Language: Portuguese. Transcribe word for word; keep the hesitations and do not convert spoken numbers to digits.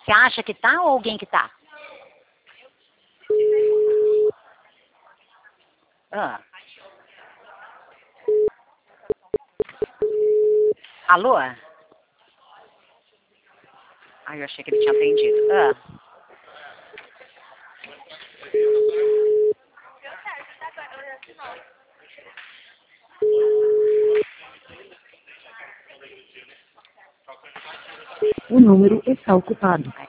Você acha que tá ou alguém que tá? Ah. Alô? Ai, eu achei que ele tinha atendido. Ah. O número está ocupado.